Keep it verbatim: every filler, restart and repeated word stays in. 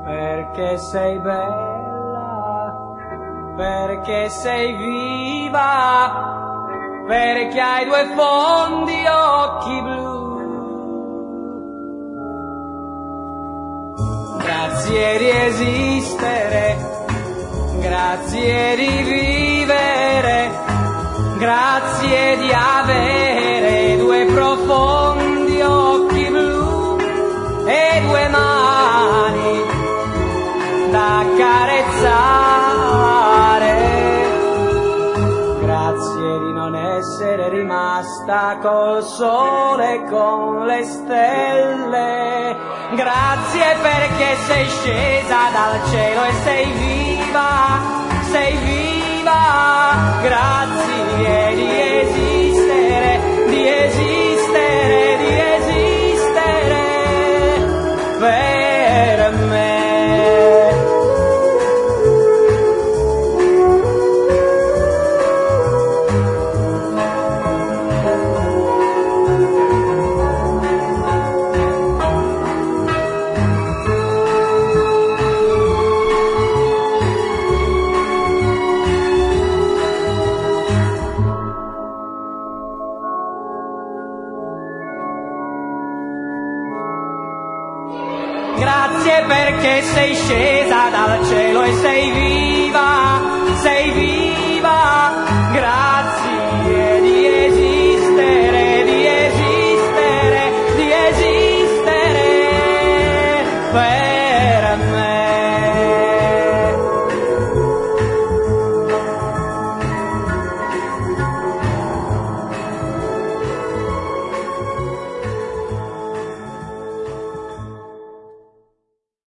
perché sei bella, perché sei viva, perché hai due fondi occhi blu. Grazie di esistere, grazie di vivere, grazie di avere due profondi occhi blu e due mani da carezzare. Grazie di non essere rimasta col sole e con le stelle. Grazie perché sei scesa dal cielo e sei viva, sei viva. Grazie di esistere, di esistere, di esistere per me. Grazie perché sei scesa dal cielo e sei viva, sei viva. Grazie di esistere, di esistere, di esistere per me.